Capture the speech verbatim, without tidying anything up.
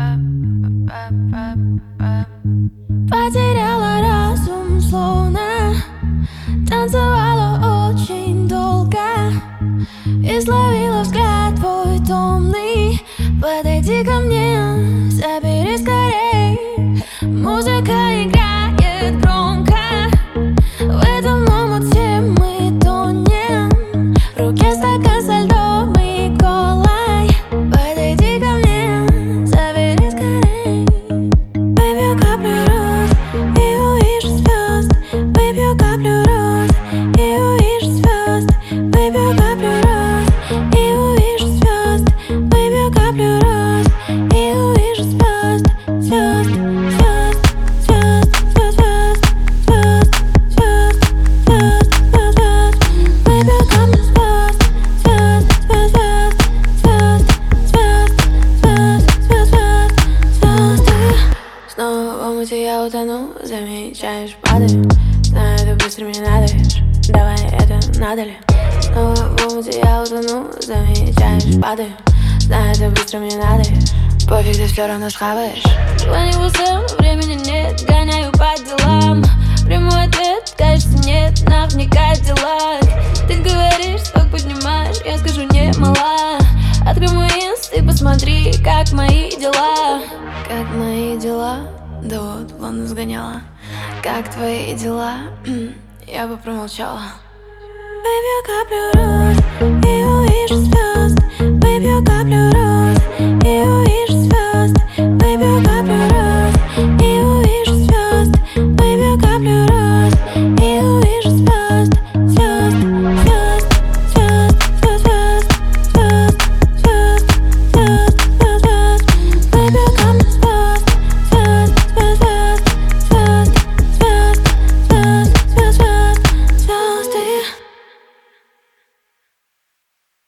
Потеряла разум, словно танцевала очень долго и словила взгляд твой томный. Подойди ко мне, забери скорей. Музыка играет громко, в этом омуте мы тонем. В руке стакан со льдом и колой. Подойди ко мне, забери скорей. Выпью каплю роз и увижу звезд. Выпью каплю роз и увижу звезд. Выпью каплю роз и увижу звезд. Выпью каплю роз и увижу звезд. Звезд, звезд, звезд, звезд, звезд, звезд, звезд, звезд, звезд. Выпью каплю звезд. Звезд, звезд, звезд, звезд, звезд, звезд, звезд, звезды. Снова в омуте я утону, замечаешь, падаю. Знаю, ты быстро мне надоешь, давай это надо ли? Снова в омуте я утону, замечаешь, падаю. Знаю, ты быстро мне надоешь, пофиг, ты все равно схаваешь. Звоню вузом, времени нет, гоняю по делам. Прямой ответ, кажется, нет, наверняка дела. Ты говоришь, сток поднимаешь, я скажу не мала. Открой мой инст и посмотри, как мои дела. Как мои дела? Да вот, в Лондон сгоняла. Как твои дела? Я бы промолчала. Выпью каплю роз и увижу звезд.